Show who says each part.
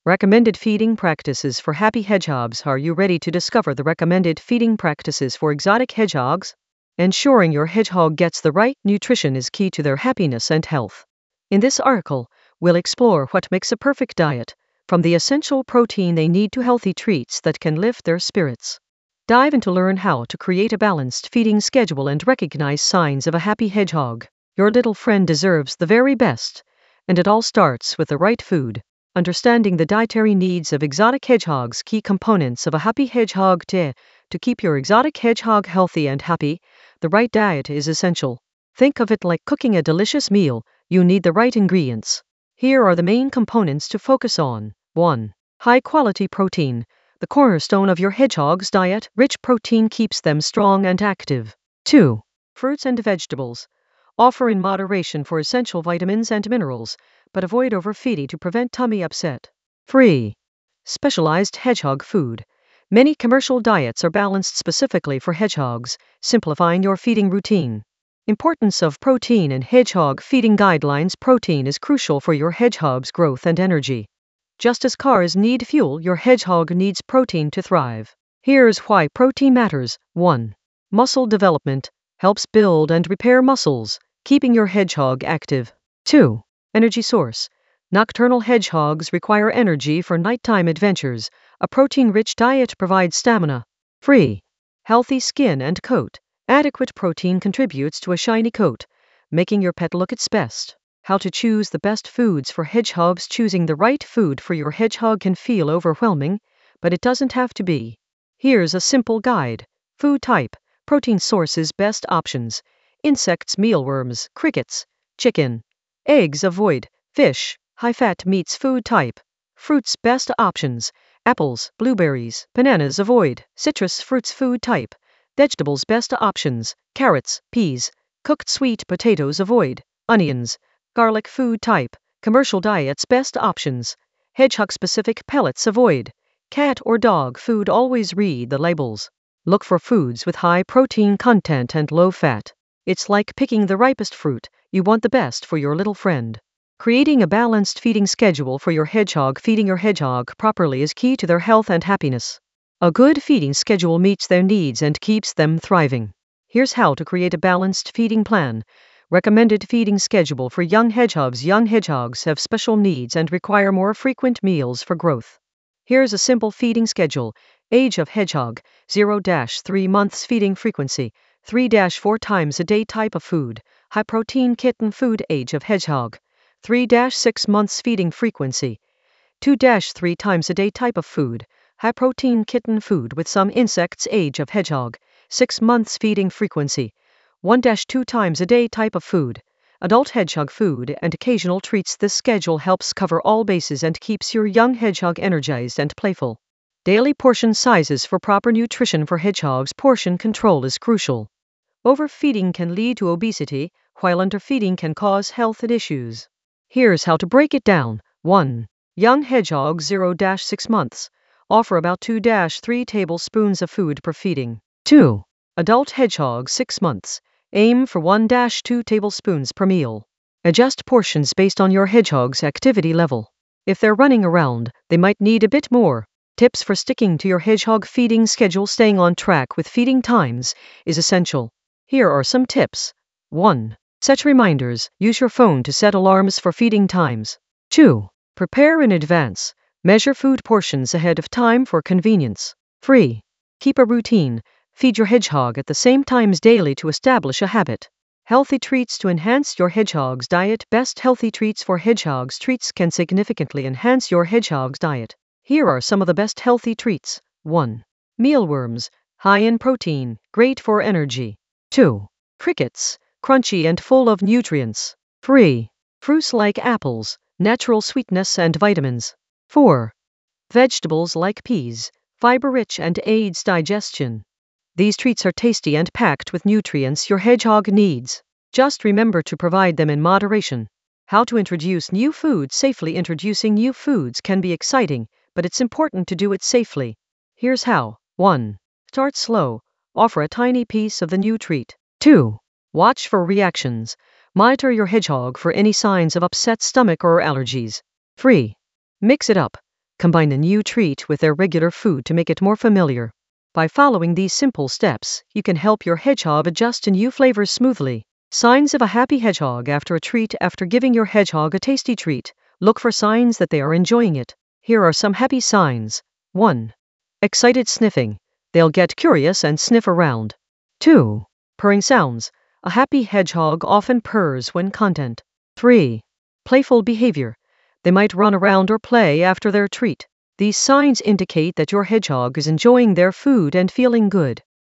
Speaker 1: Recommended feeding practices for happy hedgehogs. Are you ready to discover the recommended feeding practices for exotic hedgehogs? Ensuring your hedgehog gets the right nutrition is key to their happiness and health. In this article, we'll explore what makes a perfect diet, from the essential protein they need to healthy treats that can lift their spirits. Dive in to learn how to create a balanced feeding schedule and recognize signs of a happy hedgehog. Your little friend deserves the very best, and it all starts with the right food. Understanding the dietary needs of exotic hedgehogs. Key components of a happy hedgehog. To keep your exotic hedgehog healthy and happy, the right diet is essential. Think of it like cooking a delicious meal. You need the right ingredients. Here are the main components to focus on. 1. High-quality protein. The cornerstone of your hedgehog's diet. Rich protein keeps them strong and active. 2. Fruits and vegetables. Offer in moderation for essential vitamins and minerals, but avoid overfeeding to prevent tummy upset. 3. Specialized hedgehog food. Many commercial diets are balanced specifically for hedgehogs, simplifying your feeding routine. Importance of protein in hedgehog feeding guidelines. Protein is crucial for your hedgehog's growth and energy. Just as cars need fuel, your hedgehog needs protein to thrive. Here's why protein matters. 1. Muscle development. Helps build and repair muscles, keeping your hedgehog active. 2. Energy source. Nocturnal hedgehogs require energy for nighttime adventures. A protein-rich diet provides stamina. 3. Healthy skin and coat. Adequate protein contributes to a shiny coat, making your pet look its best. How to choose the best foods for hedgehogs. Choosing the right food for your hedgehog can feel overwhelming, but it doesn't have to be. Here's a simple guide. Food type. Protein sources. Best options. Insects, mealworms, crickets, chicken. Eggs avoid. Fish, high-fat meats. Food type. Fruits. Best options. Apples, blueberries, bananas. Avoid. Citrus fruits. Food type. Vegetables. Best options. Carrots, peas, cooked sweet potatoes. Avoid. Onions, garlic. Food type. Commercial diets. Best options. Hedgehog-specific pellets. Avoid. Cat or dog food. Always read the labels. Look for foods with high protein content and low fat. It's like picking the ripest fruit. You want the best for your little friend. Creating a balanced feeding schedule for your hedgehog. Feeding your hedgehog properly is key to their health and happiness. A good feeding schedule meets their needs and keeps them thriving. Here's how to create a balanced feeding plan. Recommended feeding schedule for young hedgehogs. Young hedgehogs have special needs and require more frequent meals for growth. Here's a simple feeding schedule. Age of hedgehog, 0-3 months. Feeding frequency, 3-4 times a day. Type of food, high protein kitten food. Age of hedgehog, 3-6 months. Feeding frequency, 2-3 times a day. Type of food, high protein kitten food with some insects. Age of hedgehog, 6 months. Feeding frequency, 1-2 times a day. Type of food, adult hedgehog food and occasional treats. This schedule helps cover all bases and keeps your young hedgehog energized and playful. Daily portion sizes for proper nutrition for hedgehogs. Portion control is crucial. Overfeeding can lead to obesity, while underfeeding can cause health issues. Here's how to break it down. 1. Young hedgehogs 0-6 months. Offer about 2-3 tablespoons of food per feeding. 2. Adult hedgehogs 6 months. Aim for 1-2 tablespoons per meal. Adjust portions based on your hedgehog's activity level. If they're running around, they might need a bit more. Tips for sticking to your hedgehog feeding schedule. Staying on track with feeding times is essential. Here are some tips. 1. Set reminders. Use your phone to set alarms for feeding times. 2. Prepare in advance. Measure food portions ahead of time for convenience. 3. Keep a routine. Feed your hedgehog at the same times daily to establish a habit. Healthy treats to enhance your hedgehog's diet. Best healthy treats for hedgehogs. Treats can significantly enhance your hedgehog's diet. Here are some of the best healthy treats. 1. Mealworms, high in protein, great for energy. 2. Crickets, crunchy and full of nutrients. 3. Fruits like apples, natural sweetness and vitamins. 4. Vegetables like peas, fiber-rich and aids digestion. These treats are tasty and packed with nutrients your hedgehog needs. Just remember to provide them in moderation. How to introduce new foods safely. Introducing new foods can be exciting, but it's important to do it safely. Here's how. 1. Start slow. Offer a tiny piece of the new treat. 2. Watch for reactions. Monitor your hedgehog for any signs of upset stomach or allergies. 3. Mix it up. Combine a new treat with their regular food to make it more familiar. By following these simple steps, you can help your hedgehog adjust to new flavors smoothly. Signs of a happy hedgehog after a treat. After giving your hedgehog a tasty treat, look for signs that they are enjoying it. Here are some happy signs. 1. Excited sniffing. They'll get curious and sniff around. 2. Purring sounds. A happy hedgehog often purrs when content. 3. Playful behavior. They might run around or play after their treat. These signs indicate that your hedgehog is enjoying their food and feeling good.